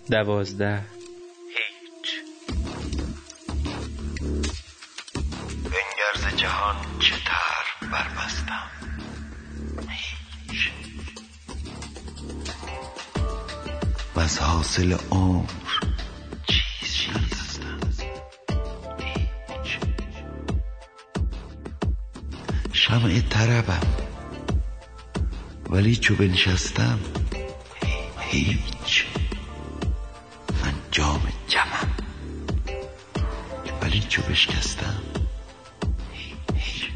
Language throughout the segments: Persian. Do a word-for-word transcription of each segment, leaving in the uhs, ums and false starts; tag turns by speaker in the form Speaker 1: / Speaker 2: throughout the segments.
Speaker 1: دوازده.
Speaker 2: هیچ. بنگرز جهان چه تر بربستم. هیچ. و از حاصل عمر چیزی ندستم. هیچ. شمع طربم ولی چو بنشستم هیچ. من جام جمم ولی چو بشکستم هیچ.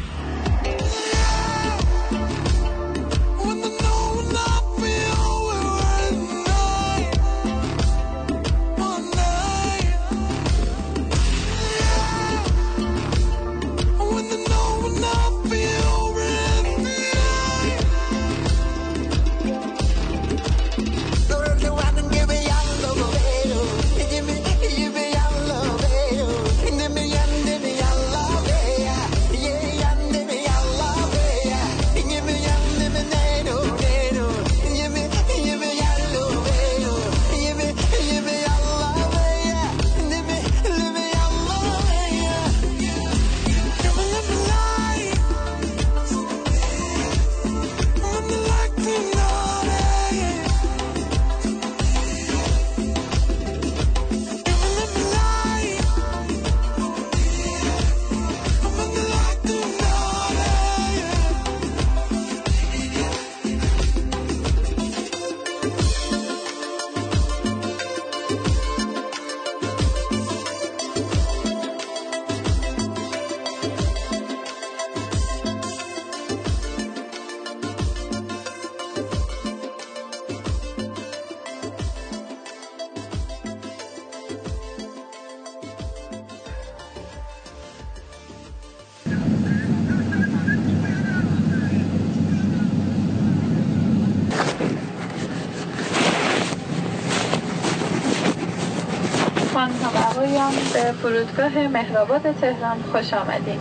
Speaker 3: خانم به فرودگاه مهرآباد تهران خوش آمدید.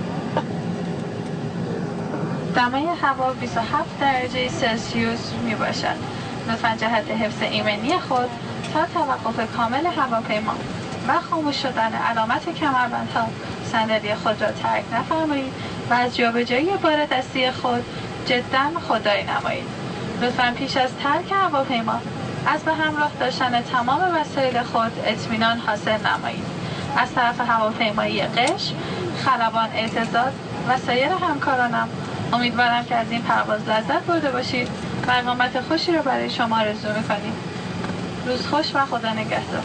Speaker 3: دمای هوا بیست و هفت درجه سلسیوس می باشد. لطفاً جهت حفظ ایمنی خود تا توقف کامل هواپیما و خاموش شدن علامت کمربندها صندلی خود را ترک نفرمایید و از جابجایی بار دستی خود جداً خودداری نمایید. لطفاً پیش از ترک هواپیما از به همراه داشتن تمام وسایل خود اطمینان حاصل نمایید. از طرف هواپیمایی قشم، خلبان اعتزاد و سایر همکارانم امیدوارم که از این پرواز لذت برده باشید و اقامت خوشی را برای شما آرزو می‌کنیم. روز خوش و خدا نگهدار.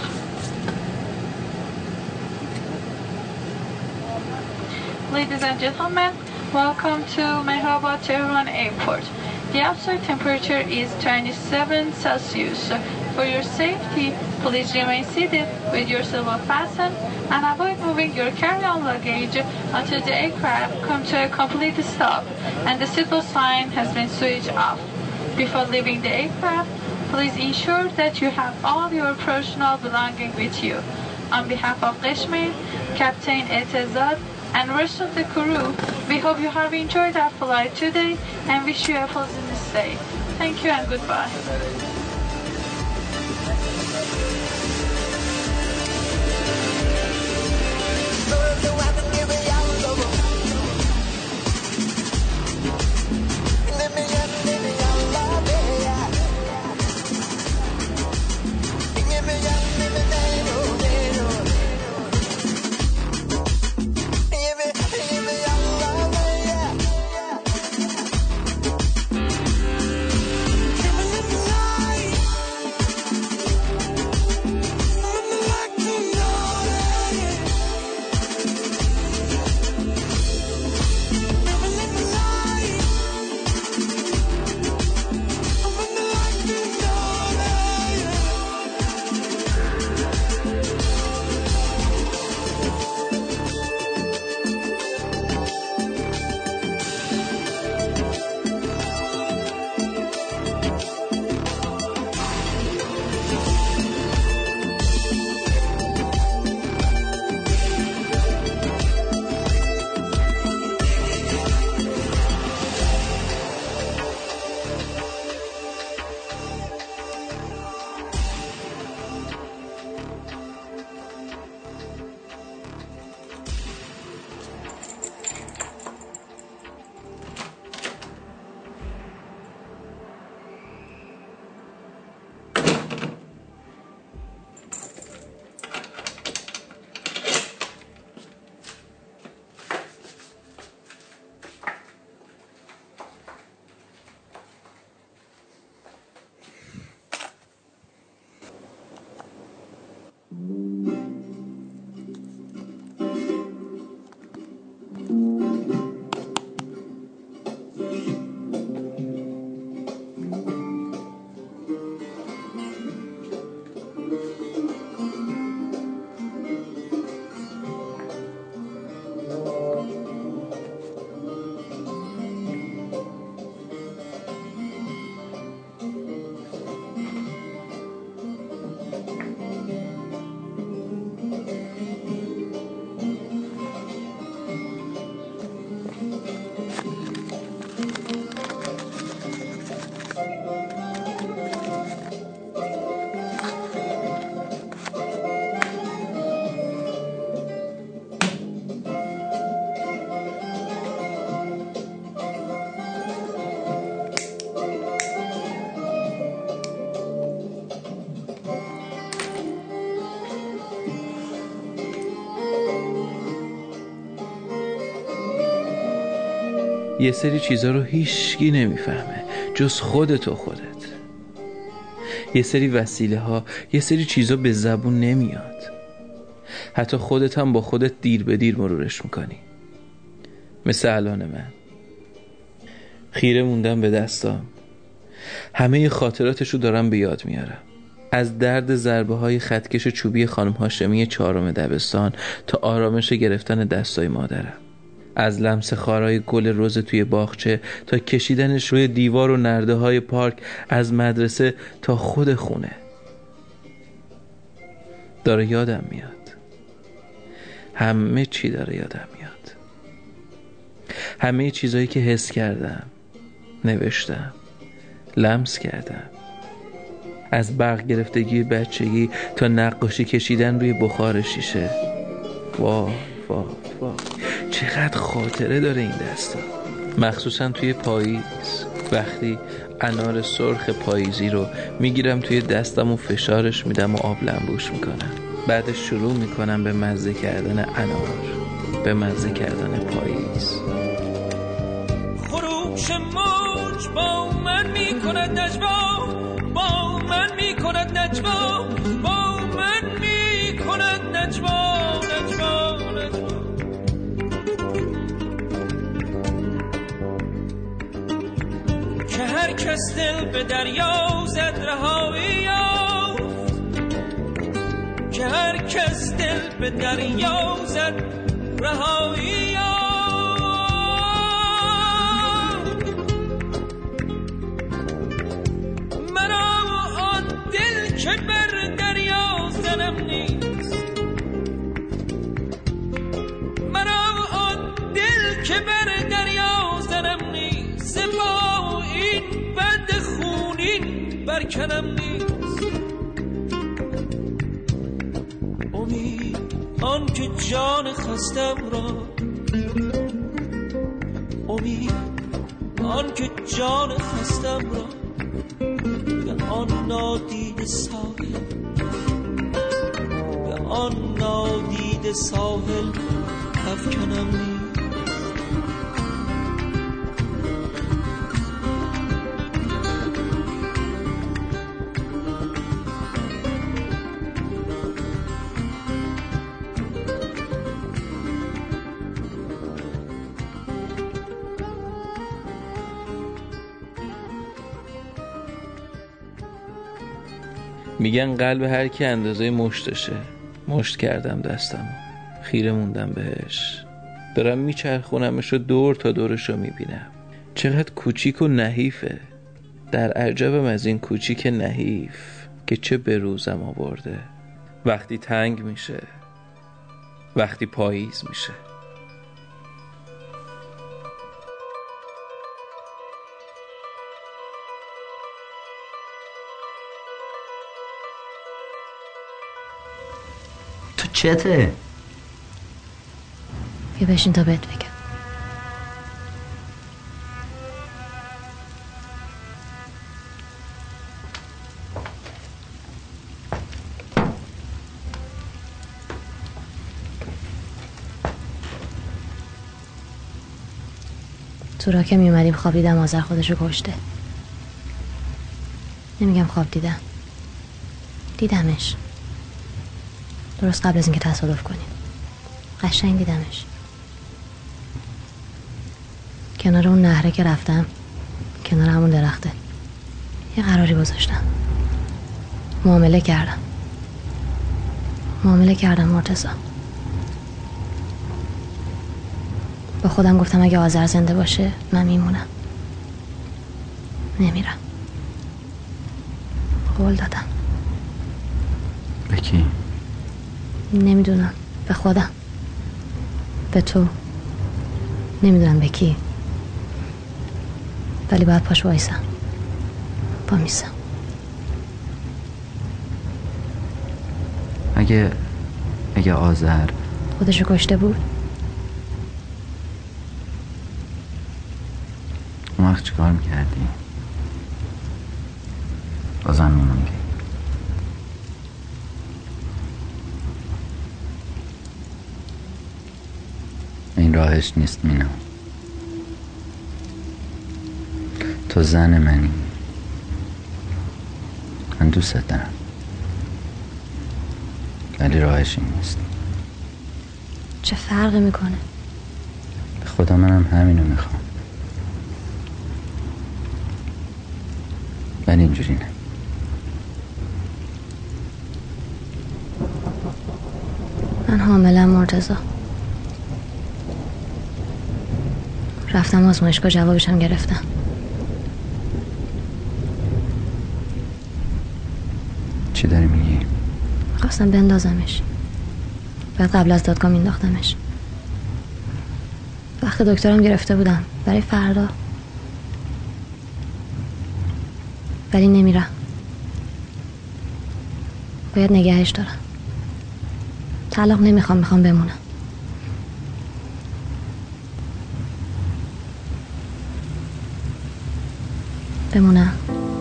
Speaker 3: Ladies and gentlemen, welcome to Mehrabad Tehran Airport. The outside temperature is twenty-seven Celsius. For your safety, please remain seated with your seatbelt fastened and avoid moving your carry-on luggage until the aircraft comes to a complete stop and the seatbelt sign has been switched off. Before leaving the aircraft, please ensure that you have all your personal belongings with you. On behalf of Qeshmer, Captain Etezad, and rest of the crew, we hope you have enjoyed our flight today and wish you a pleasant stay. Thank you and goodbye.
Speaker 4: Life
Speaker 1: یه سری چیزا رو هیچکی نمیفهمه جز خودت و خودت. یه سری وسیله ها، یه سری چیزا به زبون نمیاد. حتی خودت هم با خودت دیر به دیر مرورش میکنی. مثل الان من خیره موندم به دستام. همه خاطراتشو دارم به یاد میارم. از درد ضربه های خطکش چوبی خانم هاشمی چهارم دبستان تا آرامش گرفتن دستای مادرم. از لمس خارای گل رز توی باغچه تا کشیدنش روی دیوار و نرده های پارک، از مدرسه تا خود خونه. داره یادم میاد. همه چی داره یادم میاد. همه چیزایی که حس کردم، نوشتم، لمس کردم. از برق گرفتگی بچگی تا نقاشی کشیدن روی بخار شیشه. وای وای وای چقدر خاطره داره این دستا. مخصوصا توی پاییز، وقتی انار سرخ پاییزی رو میگیرم توی دستم و فشارش میدم و آب لنبوش میکنم. بعدش شروع میکنم به مزه کردن انار، به مزه کردن پاییز.
Speaker 4: خروش موج با من میکند نجوا، با من میکند نجوا، با من میکند نجوا، نجوا، نجوا. که هر کس دل به دریا زد رهایی یافت، که هر کس دل به دریا زد رهایی یافت. که بر دریا زنم نیست، مرا آن دل که بر دریا زنم نیست، با این بند خونین برکنم نیست. امید آن که جان خستم را، امید آن که جان خستم را به آن نادید ساحل، به آن نادید ساحل افکنم نیست.
Speaker 1: میگن قلب هر کی اندازه مشتشه. مشت کردم دستم، خیره موندم بهش. دارم میچرخونمش و دور تا دورش رو میبینم. چقدر کوچیک و نحیفه. در عجبم از این کوچیک نحیف که چه به روزم آورده. وقتی تنگ میشه، وقتی پاییز میشه.
Speaker 5: تو چته؟
Speaker 6: بیا بشین تا بهت بگم. تو را که می اومدیم خواب دیدم آذر خودشو کشته. نمیگم خواب دیدم، دیدمش درست قبل از اینکه تصادف کنیم. قشنگ دیدمش کنار اون نهره که رفتم، کنار همون درخته یه قراری گذاشتم. معامله کردم معامله کردم مرتضی. با خودم گفتم اگه آذر زنده باشه من میمونم، نمیرم. قول دادم.
Speaker 5: به کی؟
Speaker 6: نمیدونم، به خودم، به تو. نمیدونم به کی، ولی باید پاش وایسم. پا میسم.
Speaker 5: اگه اگه آذر
Speaker 6: خودشو کشته بود،
Speaker 5: اون وقت چی کار میکردی؟ بازم میموندی؟ این راهش نیست مینم. تو زن منی، من دوست دارم، ولی راهش این نیست.
Speaker 6: چه فرقی میکنه؟
Speaker 5: به خدا منم همینو میخوام، ولی اینجوری نه.
Speaker 6: من حاملم مرتضی. رفتم آزمایشگاه، جوابشم گرفتم.
Speaker 5: چی داری میگی؟
Speaker 6: خواستم بندازمش، بعد قبل از دادگاه مینداختمش. وقت دکترم گرفته بودم برای فردا، ولی نمیرم. باید نگهش دارم. طلاق نمیخوام، میخوام بمونم. بمونم.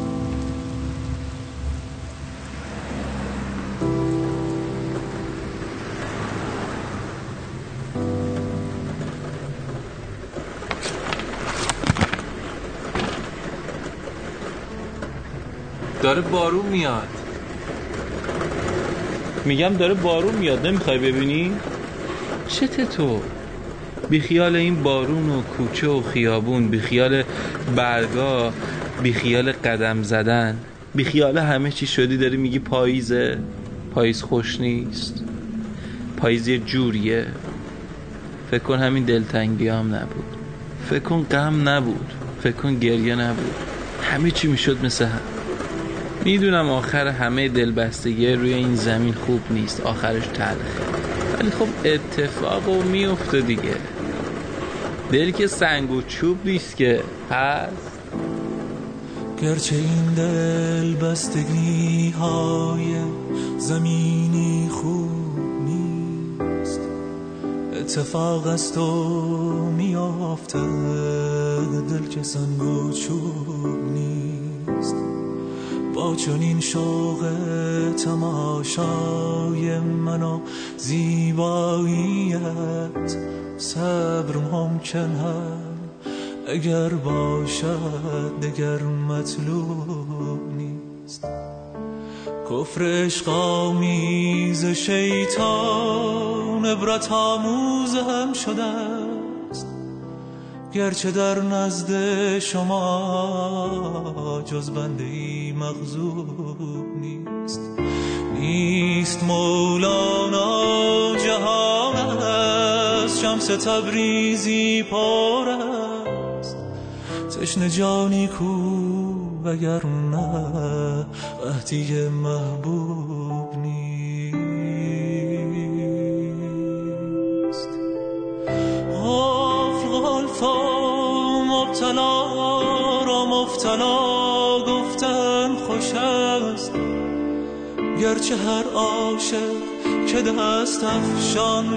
Speaker 1: داره بارون میاد. میگم داره بارون میاد، نمیخوای ببینی؟ چته تو؟ بیخیال این بارون و کوچه و خیابون، بیخیال برگا، بیخیال قدم زدن، بیخیال همه چی شدی. داری میگی پاییزه. پاییز خوش نیست. پاییز یه جوریه. فکر کن همین دلتنگی هم نبود، فکر کن غم نبود، فکر کن گریه نبود، همه چی میشد مثل هم. میدونم آخر همه دلبستگی روی این زمین خوب نیست، آخرش تلخه، ولی خب اتفاقو میفته دیگه. دل که سنگ و چوب نیست که هست.
Speaker 7: گرچه این دلبستگی های زمینی خوب نیست، اتفاق است و میافته، دل که سنگ و چوب نیست. با چنین شوق تماشای من و زیباییت، صبر ممکن هم اگر باشد دگر مطلوب نیست. کفر عشق آمیز شیطان عبرت آموز هم شده است، گرچه در نزد شما جز بنده ای مغضوب نیست. نیست مولانا جهان است، شمس تبریزی پر است، تشنه جانی کو وگر نه قحطی محبوب نیست. غافل غلطا مبتلا را مبتلا گفتن خوش است، گرچه هر عاشق که دست افشان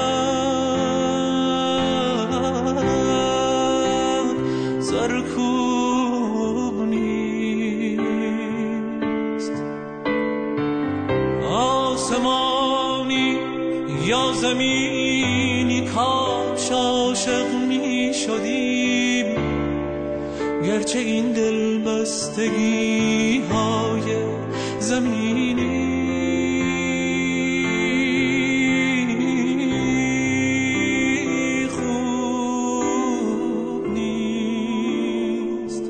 Speaker 7: شود زرکوب نیست. آسمانی یا زمینی کاش عاشق می شدیم، گرچه این دلبستگی های زمینی خوب نیست.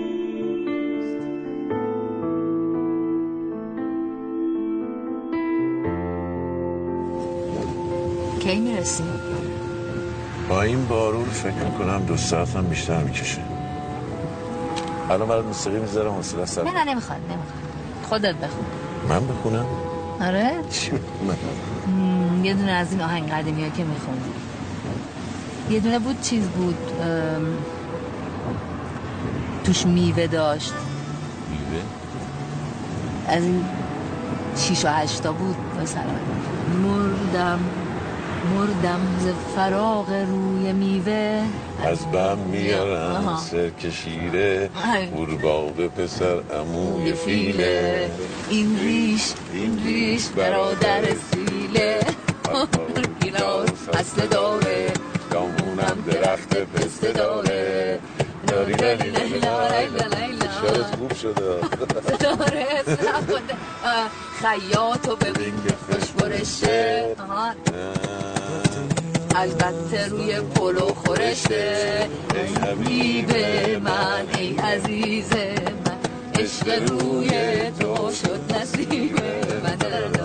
Speaker 8: کی میرسیم؟
Speaker 9: با این بارون فکر میکنم دو ساعت هم بیشتر میکشه. الان برات موسیقی میذارم حوصله سر.
Speaker 8: نه نه نمیخواد نمیخواد خودت بخون.
Speaker 9: من بخونم؟
Speaker 8: آره؟
Speaker 9: چی بخونم؟
Speaker 8: یه دونه از این آهنگ قدیمی ها که میخونم. یه دونه بود چیز بود توش میوه داشت.
Speaker 9: میوه؟
Speaker 8: از این شیش و هشتا بود مثلا. مردم مردم ز فراق روی میوه
Speaker 9: از بم میارم سرک شیره قورباغه پسر عموی فیله
Speaker 8: این ریش این ریش برادر سیله گیلاس اصل داره دامونم درخت پسته داره لاری لاری لاری لاری
Speaker 9: شده.
Speaker 8: داره خیاطو ببین خوش برشه. البته روی پلو خورشه. حبیب من ای عزیز من عشق روی تو شد نصیب من.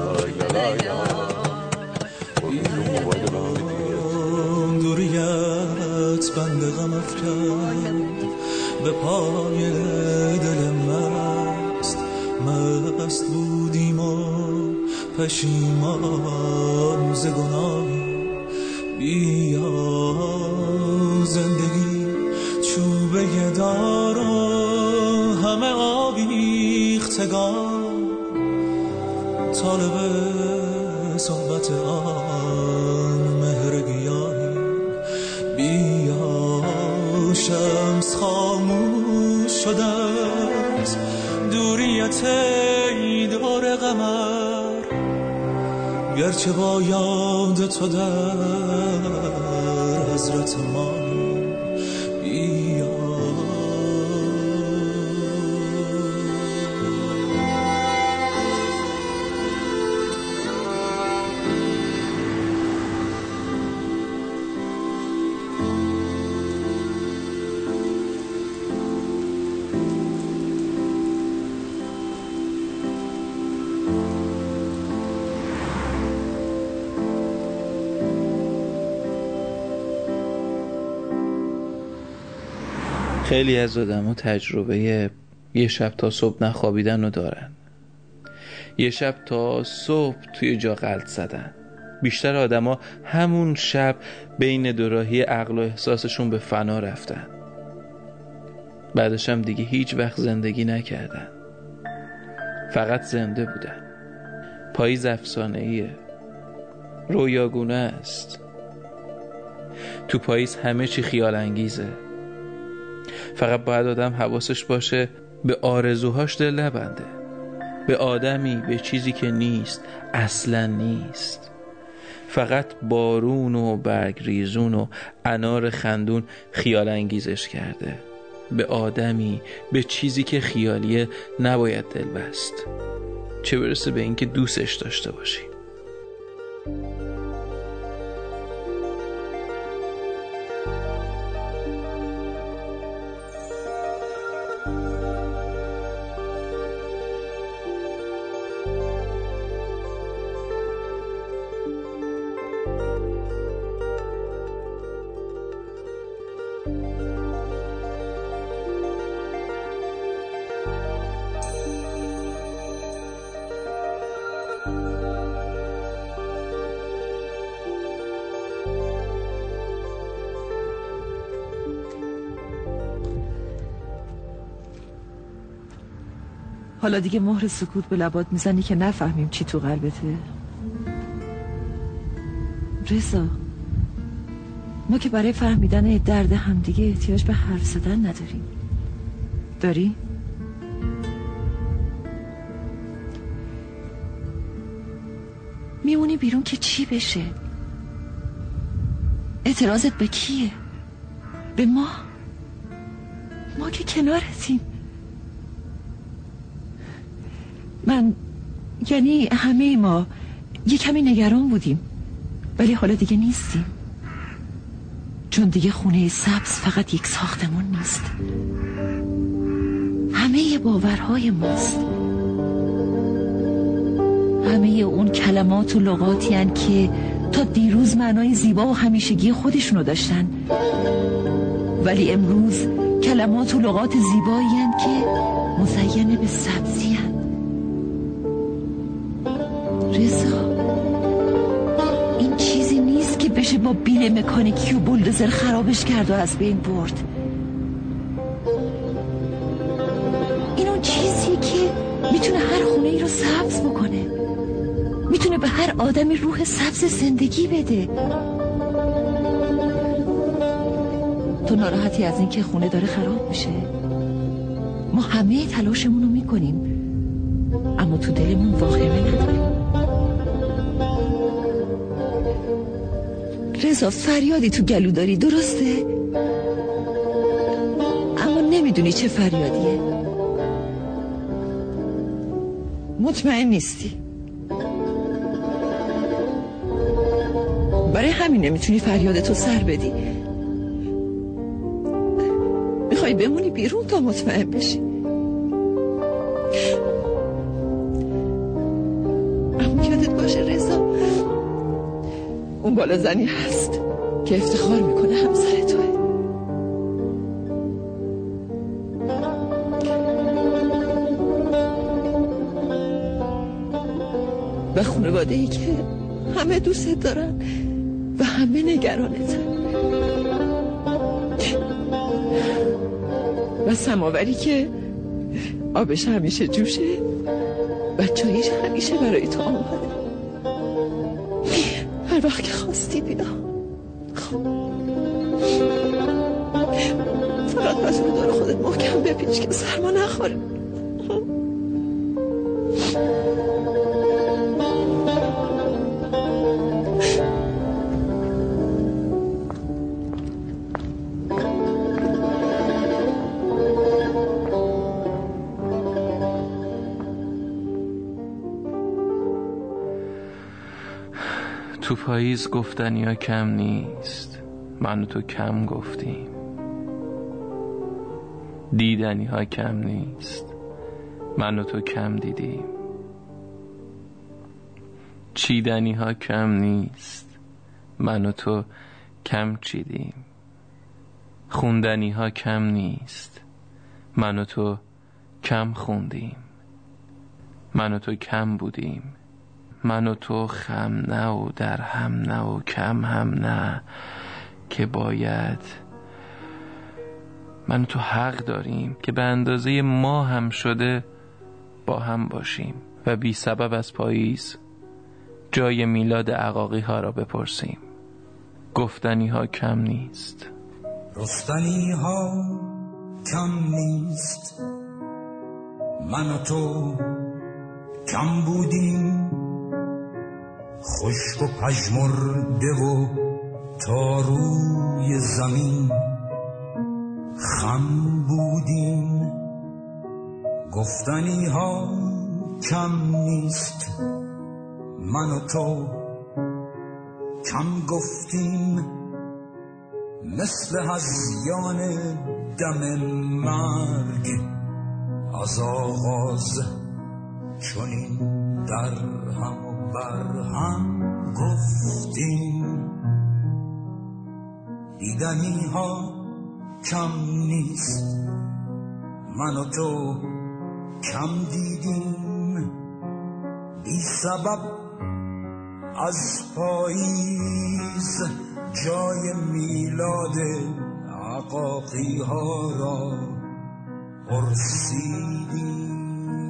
Speaker 7: دوریت بند غم افکن به پای دل مست. مست بودیم و پشیمان ز گناه. بیا زندگی چوبه دار و همه آویختگان طالب صحبت آن مهر گیاهی. بیا شمس خاموش شده است دوریت ای دور قمر. گرچه با یاد تو در حضرت ما بیا.
Speaker 1: خیلی از آدم‌ها تجربه یه شب تا صبح نخوابیدن رو دارن. یه شب تا صبح توی جا غلط زدن. بیشتر آدم‌ها همون شب بین دوراهی عقل و احساسشون به فنا رفتن. بعدش هم دیگه هیچ وقت زندگی نکردن. فقط زنده بودن. پاییز افسانه‌ایه. رویاگونه است. تو پاییز همه چی خیال انگیزه. فقط باید آدم حواسش باشه به آرزوهاش دل نبنده. به آدمی، به چیزی که نیست، اصلا نیست. فقط بارون و برگ ریزون و انار خندون خیال انگیزش کرده. به آدمی، به چیزی که خیالیه نباید دل بست. چه برسه به اینکه دوستش داشته باشی.
Speaker 10: حالا دیگه مهر سکوت به لبات میزنی که نفهمیم چی تو قلبته. رضا، ما که برای فهمیدن درد همدیگه احتیاج به حرف زدن نداریم. داری؟ میمونی بیرون که چی بشه؟ اعتراضت به کیه؟ به ما؟ ما که کنارتیم. من یعنی همه ما یه کمی نگران بودیم، ولی حالا دیگه نیستیم. چون دیگه خونه سبز فقط یک ساختمون نیست، همه باورهای ماست. همه اون کلمات و لغاتی هن که تا دیروز معنای زیبا و همیشگی خودشونو داشتن، ولی امروز کلمات و لغات زیبایی هن که مزینه به سبزی هن. رضا، این چیزی نیست که بشه با بیل مکانیکی و بولدوزر خرابش کرد و از بین برد. این اون چیزیه که میتونه هر خونه ای رو سبز بکنه، میتونه به هر آدمی روح سبز زندگی بده. تو ناراحتی از این که خونه داره خراب میشه؟ ما همه تلاشمون رو میکنیم، اما تو دلمون واهمه نداریم. رضا، فریادی تو گلو داری، درسته؟ اما نمیدونی چه فریادیه. مطمئن نیستی. برای همین نمیتونی فریادتو سر بدی. میخوای بمونی بیرون تا مطمئن بشی. اما یادت باشه رضا، اون بالا زنی هست که افتخار میکنه همسر توه. و خانواده‌ای که همه دوست دارن و همه نگرانتن. و سماوری که آبش همیشه جوشه و چایش همیشه برای تو آماده. هر وقت که خواستی بیا. خب فقط پس رو دور خودت محکم بپیچ که سرما نخوره.
Speaker 1: تو پاییز گفتنی ها کم نیست، من و تو کم گفتیم. دیدنی ها کم نیست، من و تو کم دیدیم. چیدنی ها کم نیست، من و تو کم چیدیم. خوندنی ها کم نیست، من و تو کم خوندیم. من و تو کم بودیم، من و تو خم نه و در هم نه و کم هم نه، که باید من و تو حق داریم که به اندازه ما هم شده با هم باشیم و بی سبب از پاییز جای میلاد عقاقی ها را بپرسیم. گفتنی ها کم نیست،
Speaker 11: رستنی ها کم نیست، من و تو کم بودیم. خشک و پژمرده و تا روی زمین خم بودیم. گفتنی ها کم نیست، من و تو کم گفتیم. مثل هذیان دم مرگ از آغاز چنین در هم و بر هم گفتیم. دیدنی ها کم نیست، من و تو کم دیدیم. بی سبب از پاییز جای میلاد عقاقی ها را پرسیدیم.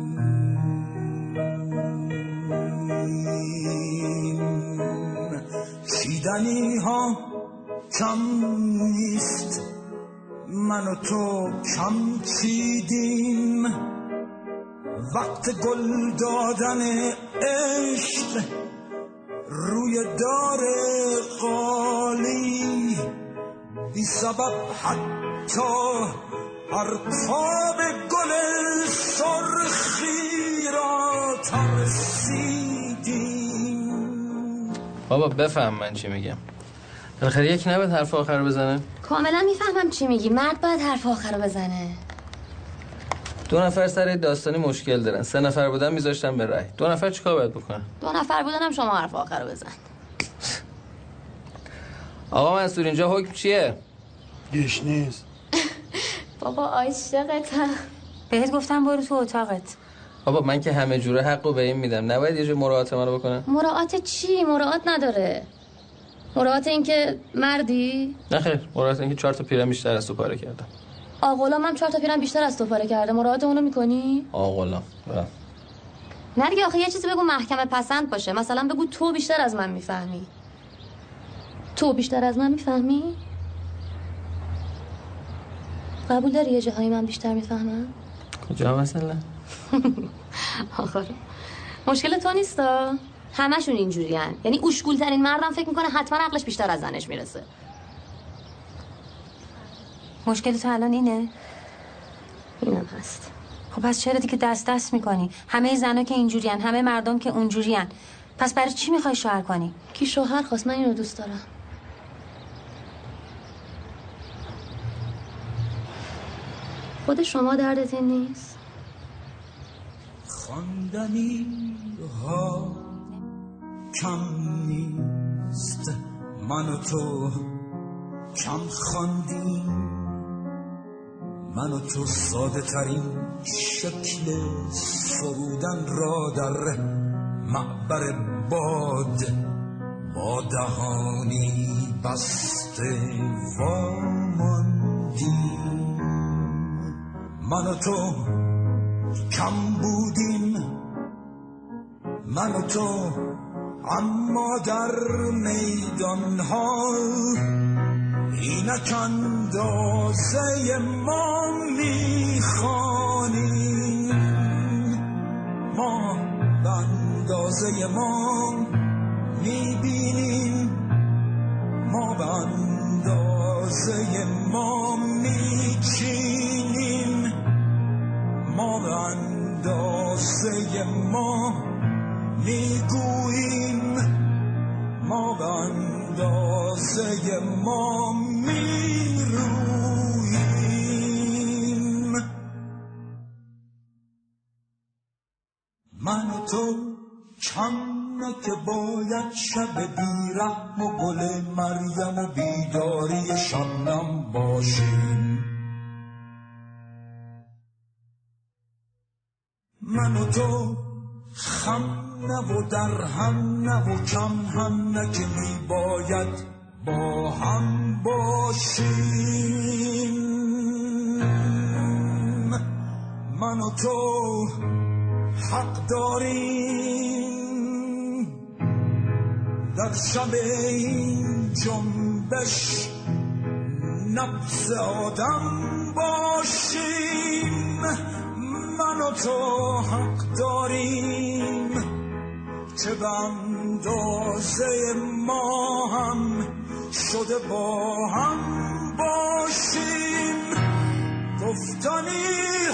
Speaker 11: چیدنی ها کم نیست، من و تو کم چیدیم. وقت گل دادن عشق روی دار قالی، بی سبب حتی پرتاب گل سرخی را ترسیدیم.
Speaker 1: بابا بفهم من چی میگم. بالاخره یک نباید حرف آخر رو بزنه.
Speaker 6: کاملا میفهمم چی میگی. مرد باید حرف آخر رو بزنه.
Speaker 1: دو نفر سر داستانی مشکل دارن، سه نفر بودن میذاشتن به رأی. دو نفر چیکار باید بکنن؟
Speaker 6: دو نفر بودنم شما حرف آخر رو بزن.
Speaker 1: آقا منصور اینجا حکم چیه؟
Speaker 12: گیش نیست.
Speaker 6: بابا عاشقتم.
Speaker 13: بهت گفتم برو تو اتاقت.
Speaker 1: بابا من که همه جوره حقو به این میدم، نباید یه جور مراعات منو بکنن؟
Speaker 6: مراعات چی؟ مراعات نداره. مراعات این که مردی؟
Speaker 1: نه خیر، مراعات این که چهار تا پیرم بیشتر از تو پاره کردم.
Speaker 6: آقا من چهار تا پیرم بیشتر از تو پاره کرده. مراعات اونو میکنی؟
Speaker 1: آقا
Speaker 6: نه دیگه، آخه یه چیزی بگو محکمه پسند باشه. مثلا بگو تو بیشتر از من میفهمی. تو بیشتر از من میفهمی؟ قبول داری یه جاهایی من بیشتر میفهمم؟
Speaker 1: کجا مثلا؟
Speaker 6: آخر مشکل تو نیستا؟ همشون اینجوری هن. یعنی اوشگول ترین مردم فکر میکنه حتما عقلش بیشتر از زنش میرسه.
Speaker 13: مشکل تو الان اینه؟
Speaker 6: اینم هست.
Speaker 13: خب پس چرا دیگه دست دست میکنی؟ همه زنا که اینجورین، همه مردم که اونجورین. پس برای چی میخوای شوهر کنی؟
Speaker 6: کی شوهر خواست؟ من اینو دوست دارم. خود شما دردت این نیست؟
Speaker 11: خواندنی ها کم نیست، من و تو کم خواندیم، من و تو ساده ترین شکل سرودن را در معبر باد با دهانی بسته واماندیم. من و تو کم بودیم، من و تو، اما در میدان ها اینک اندازه ما میخوانیم، ما به اندازه ما میبینیم، ما به اندازه ما میچینیم، ما به اندازه ما میگوییم، ما به اندازه ما میروییم. من و تو چمه که باید شب بیرحم و گل مریم و بیداری شبنم باشیم. من و تو خم نه و در هم نه و کم هم نه که می باید با هم باشیم. من و تو حق داریم در شب این جنبش نبض آدم باشیم. من و تو حق داریم که به اندازه ما هم شده با هم باشیم. گفتنی